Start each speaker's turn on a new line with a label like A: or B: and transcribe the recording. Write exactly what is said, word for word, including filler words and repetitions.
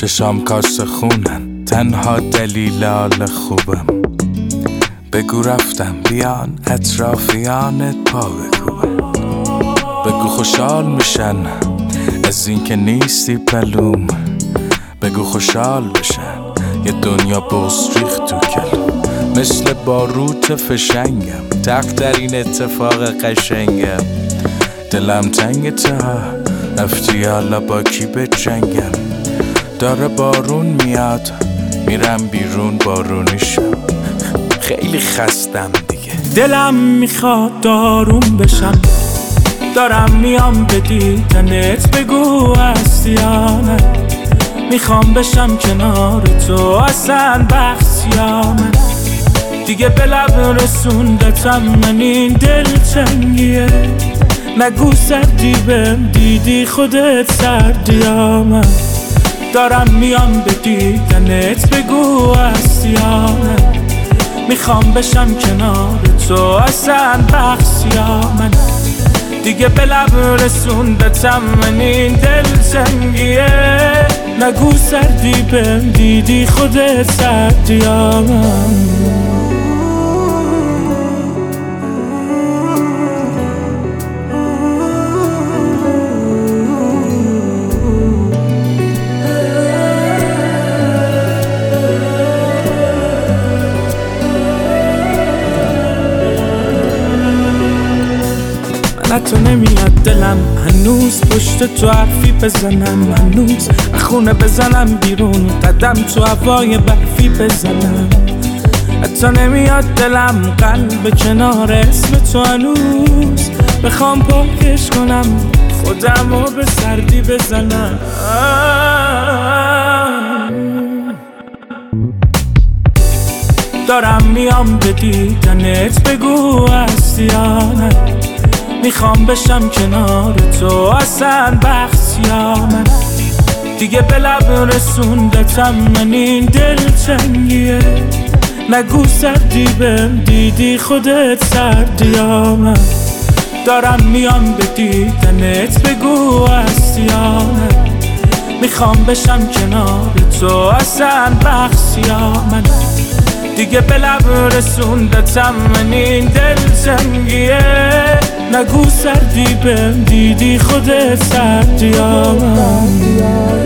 A: چشام کاس خونن، تنها دلیل حال خوبم. بگو رفتم بیان اطرافیانت پا بکوبن. بگو خوشحال میشن از این که نیستی پلوم. بگو خوشحال بشن یه دنیا بوس ریخت تو کلوم. مثل باروت فشنگم تق در این اتفاق قشنگم. دلم تنگ تا رفتی حالا با کی به جنگم. داره بارون میاد میرم بیرون بارونیشم. خیلی خستم دیگه،
B: دلم میخواد دارون بشم. دارم میام به دیدنت، بگو هستی یا نه. میخوام بشم کنار تو اصلا بخص یا من. دیگه به لب رسوندتم من این دلتنگیه. نگو سردی بهم دیدی خودت سردی یا من. دارم میام به دیدنت، بگو هستی یا نه. میخوام بشم کنار تو اصلا بخص یا من. دیگه به لب رسوندتم من این دلتنگیه. نگو سردی بهم دیدی خودت سردی یا من. حتی نمیاد دلم هنوز پشت تو حرفی بزنم. هنوز خونه بزنم بیرون، قدم تو هوای برفی بزنم. حتی نمیاد دلم قلب کنار اسم تو هنوز بخوام پاکش کنم خودم رو به سردی بزنم. دارم میام به دیدنت، بگو هستی یا نه. میخوام بشم کنار تو اصلا بخص یا من. دیگه به لب رسوندتم من این دلتنگیه. نگو سردی بهم دیدی خودت سردی یا من. دارم میام به دیدنت، بگو هستی یا نه. میخوام بشم کنار تو اصلا بخص یا من. دیگه به لب رسوندتم من این دلتنگیه. نگو سردی بهم دیدی خودت سردی یا من.